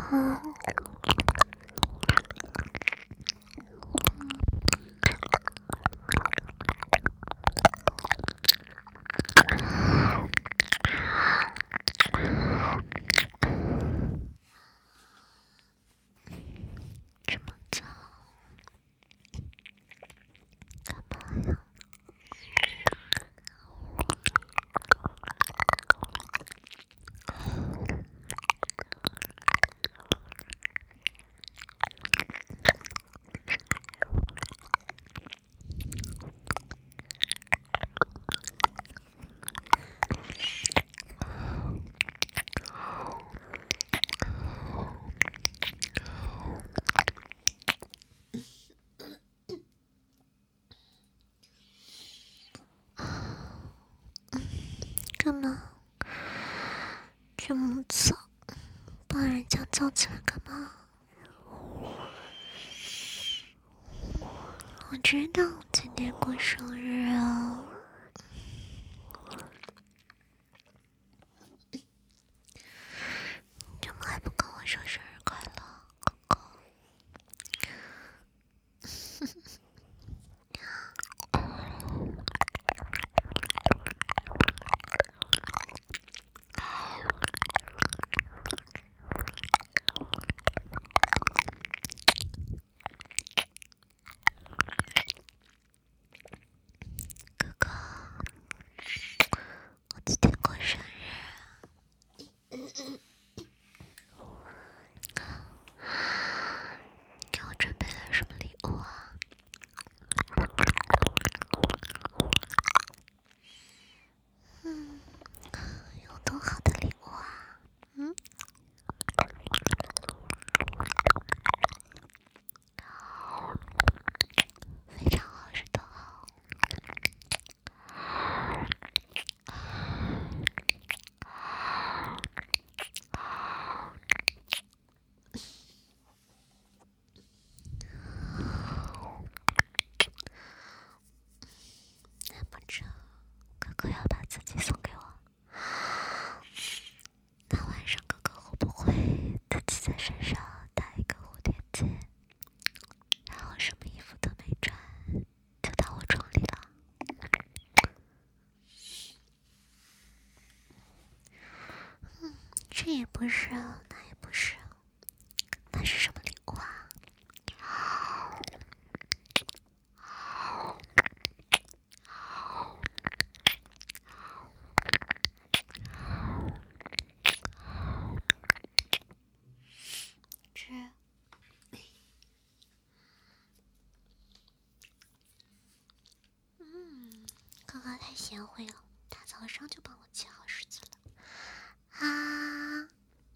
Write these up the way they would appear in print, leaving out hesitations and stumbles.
干嘛这么早把人家叫起来干嘛？我知道今天过生日啊。怎么还不跟我说生日快乐，哥哥？哥哥，我今天过生日，给我准备了什么礼物啊？有多好的礼物啊？非常好，是多好。难不成哥哥要把自己送给我？那晚上哥哥会不会自己在身上戴一个蝴蝶结，然后什么衣服都没穿就到我床里了？这也不是，那也不是，那是什么礼物啊？哥哥太贤惠了，大早上就帮我切好柿子了啊！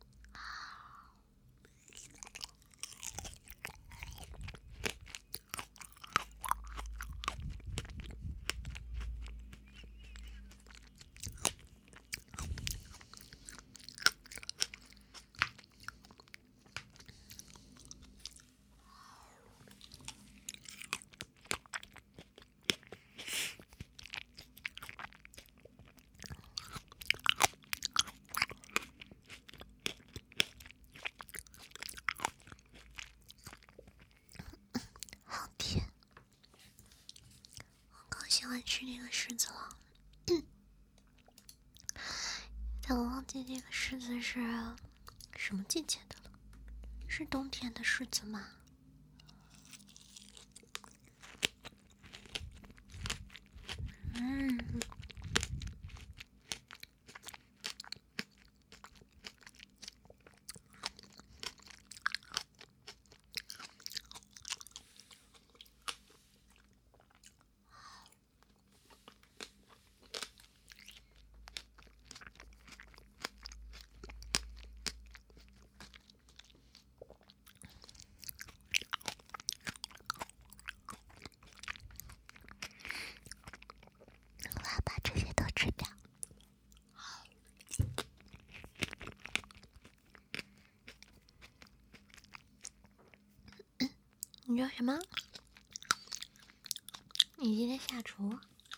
好甜，我更喜欢吃那个柿子了。但我忘记这个柿子是什么季节的了，是冬天的柿子吗？我要把这些都吃掉。你说什么？你今天下厨？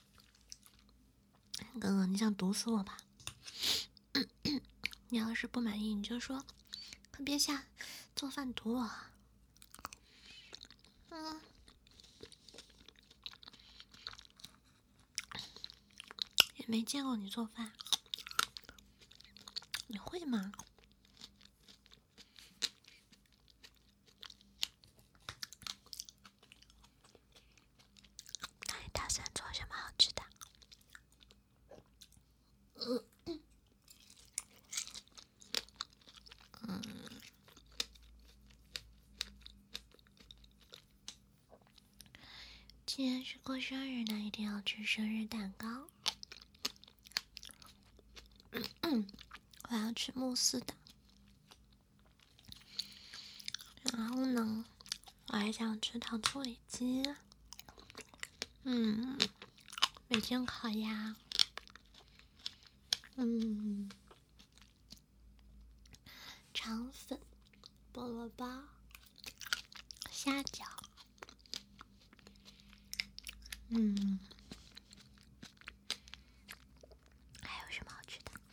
哥哥，你想毒死我吧？你要是不满意，你就说，可别下做饭图我。也没见过你做饭，你会吗？那你打算做什么好吃的？既然是过生日，那一定要吃生日蛋糕。我要吃慕斯的。然后呢，我还想吃糖醋里脊。北京烤鸭。肠粉、菠萝包、虾饺。还有什么好吃的？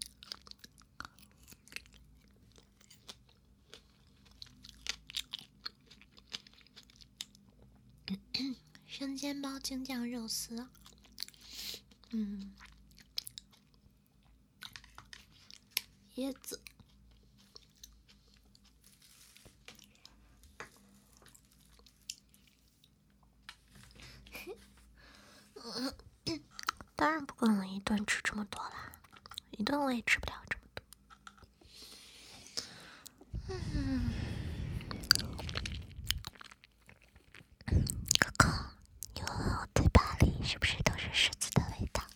生煎包、京酱肉丝。椰子。当然不可能一顿吃这么多啦，一顿我也吃不了这么多。 哥哥，你闻闻我嘴巴里是不是都是柿子的味道？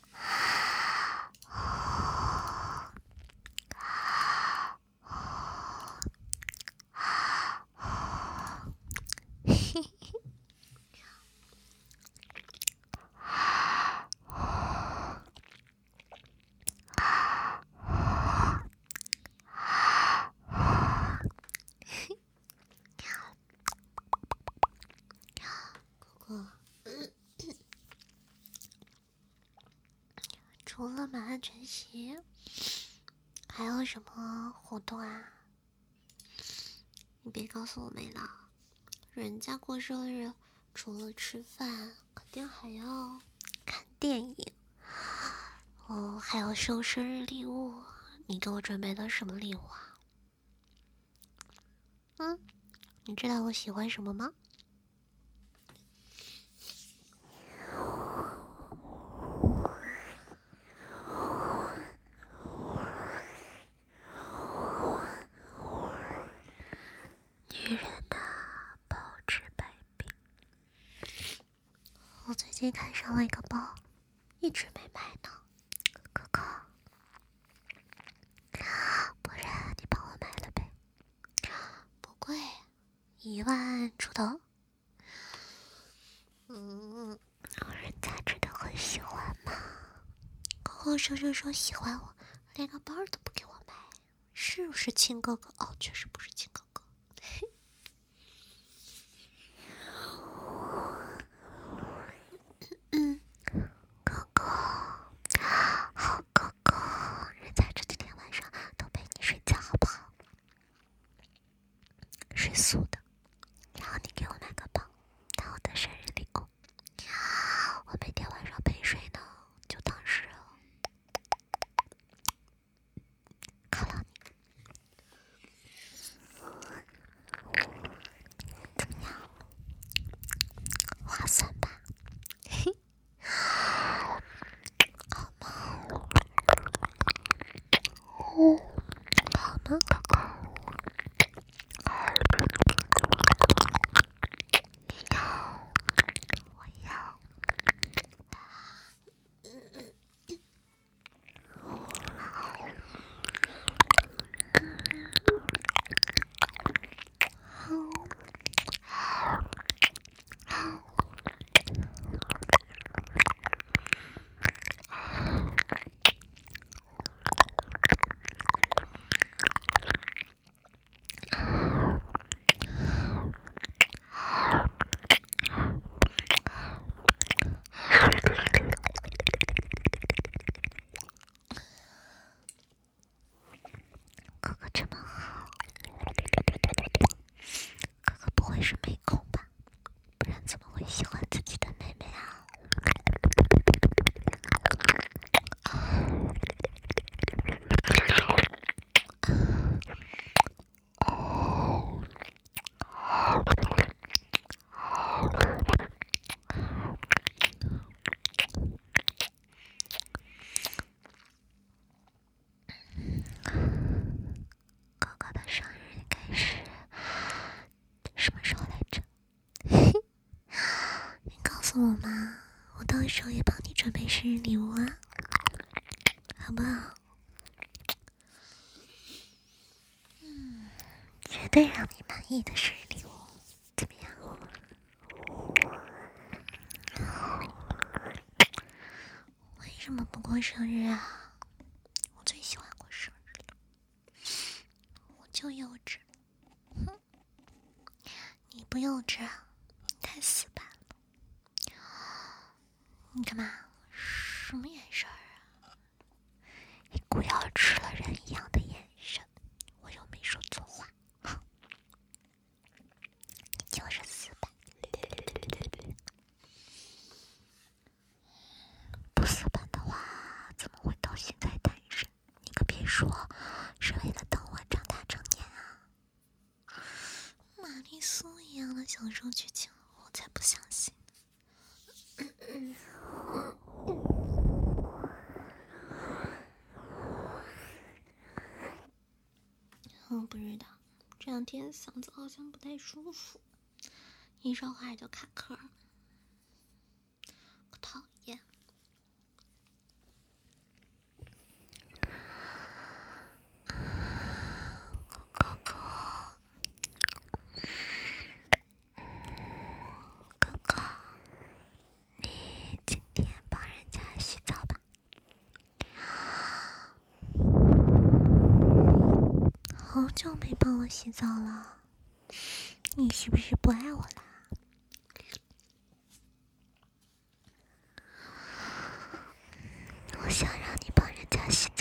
除了买安全鞋，还有什么活动啊？你别告诉我没了。人家过生日，除了吃饭，肯定还要看电影。还要收生日礼物。你给我准备的什么礼物啊？你知道我喜欢什么吗？ 女人呐，保持百病。 我最近看上了一个包，一直没买呢。 哥哥，不然你帮我买了呗？ 不贵，1万出头。 人家真的很喜欢嘛。 哥哥生日说喜欢我，连个包都不给我买，是不是亲哥哥？哦，确实不是亲哥哥。 哥哥，好哥哥，人家这几天晚上都陪你睡觉，好不好？睡素的，然后你给我买个包，当我的生日礼物。我每天晚上陪睡呢，就当是犒劳你。怎么样？划算吧？好吗？好吗，哥哥？你要，我要。 诉我嘛，我到时候也帮你准备生日礼物啊，好不好？绝对让你满意的生日礼物，怎么样？为什么不过生日啊？我最喜欢过生日了，我就幼稚。哼，你不幼稚啊，你太死板了。你干嘛？什么眼神啊？一股要吃了人一样的眼神，我又没说错话。你就是死板。不死板的话，怎么会到现在单身？你可别说是为了等我长大成年啊！玛丽苏一样的享受剧情，我才不相信。不知道，这两天嗓子好像不太舒服，一说话就卡壳，可讨厌。哥哥，你今天帮人家洗澡吧。好久没帮我洗澡了，你是不是不爱我啦？我想让你帮人家洗